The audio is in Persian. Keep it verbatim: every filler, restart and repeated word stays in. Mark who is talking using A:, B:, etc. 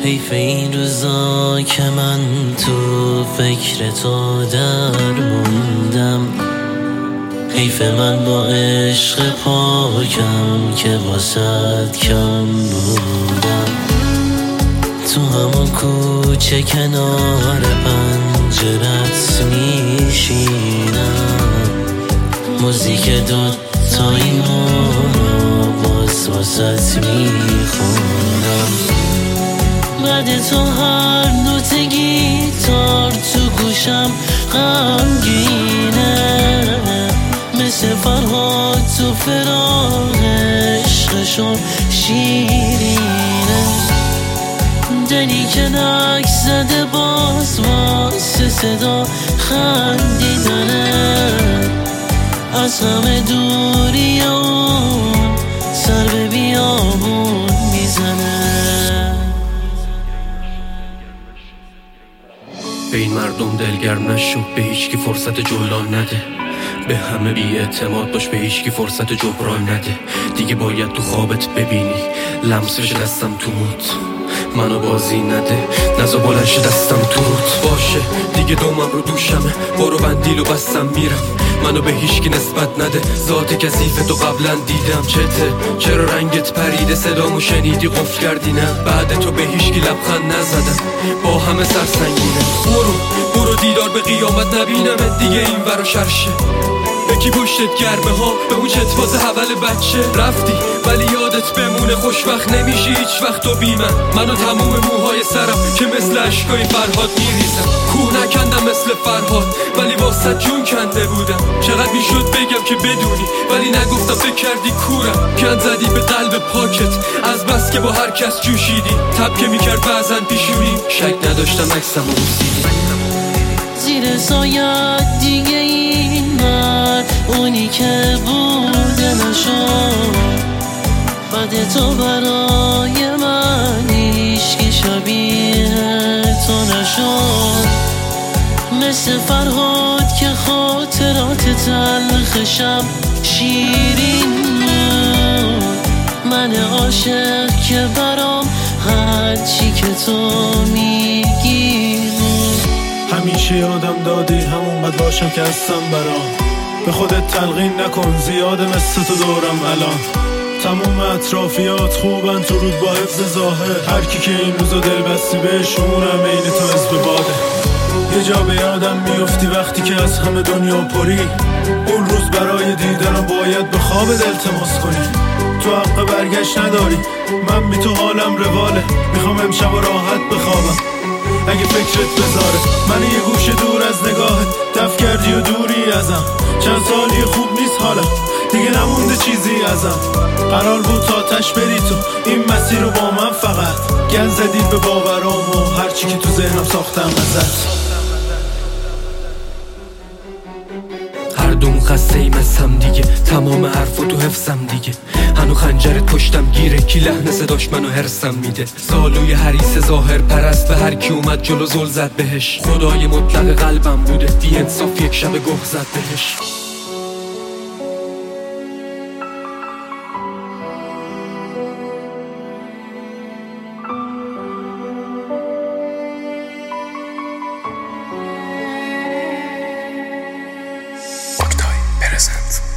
A: حیف این روزا که من تو فکر تو در موندم، حیف من با عشق پاکم که واسد کم بودم. تو همون کوچه کنار پنجرت میشینم، موزیک دوتاییمو رو باز واسد میخونم. بعد تو هر نوت گیتار تو گوشم غمگینه، مثل فرهاد تو فراق عشقشون شیرینه. دلی که نک زده باز واسه صدا خندیدنه، از همه دوری اون سر به بیابون میزنه.
B: به این مردم دلگرم نشو، به هیچ کی فرصت جولان نده، به همه بی اعتماد باش، به هیچ کی فرصت جبران نده. دیگه باید تو خوابت ببینی لمسش دستم تو موت، منو بازی نده، نزا بلند شه دستم تو روت باشه. دیگه دومم رو دوشمه، برو بندیلو بستم میرم، منو به هیچ کی نسبت نده، ذات کثیف تو قبلا دیدم. چته چرا رنگت پریده، صدامو شنیدی قفل کردی نه، بعد تو به هیچ کی لبخند نزدم، با همه سرسنگینه. برو برو دیدار به قیامت نبینم دیگه این ورا شرشه. یکی پشتت گرمه ها به اون چتواز حول بچه رفتی، ولی یادت بمونه خوشوقت نمیشی هیچ وقت تو بی من. منو تموم موهای سرم که مثل عشقای فرهاد میریزم، کوه نکندم مثل فرهاد ولی واسه جون کنده بودم. چقدر میشد بگم که بدونی ولی نگفتم، فکر کردی کورم، کند زدی به قلب پاکت از بس که با هر کس جوشیدی. تب که میکرد بعضن پیشونی، شک نداشتم عکسم رو بوسیدی.
A: زیر سایت دیگه این مرد اونی که بوده نشد، بعد تو برای من هیچکی شبیه تو نشد. مثل فرهاد که خاطرات تلخشم شیرین بود، من عاشق که برام هرچی که تو میگی بود.
C: همیشه یادم دادی همون بد باشم که هستم برام، به خودت تلقین نکن زیاده مثل تو دورم الان. تموم اطرافیات خوبن تو رود با حفظ ظاهر، هر کی که این روزا دل بستی بهشونم عین تو حزب باده. یه جا به یادم میفتی وقتی که از همه دنیا پری، اون روز برای دیدنم باید به خوابت التماس کنی. تو حق برگشت نداری، من بی تو حالم رواله، میخوام امشب راحت بخوابم اگه فکرت بذاره. من یه گوشه دور از نگاهت دف کردی و دوری ازم، چند سالی خوب نیست حالا دیگه نمونده چیزی ازم. قرار بود تا تش بری تو این مسیر رو با من، فقط گل زدی به باورام و هرچی که تو ذهنم ساختم ازت.
B: هر دوم خسته ایم از هم دیگه، تمام حرفا تو حفظم دیگه. هنو خنجرت پشتم گیره، کی لحن صداش منو هرسم میده. زالوی حریص ظاهر پرست به هر کی اومد جلو زل زد بهش. خدای مطلق قلبم بوده، بی انصاف یک شب گه زد بهش.
D: Present.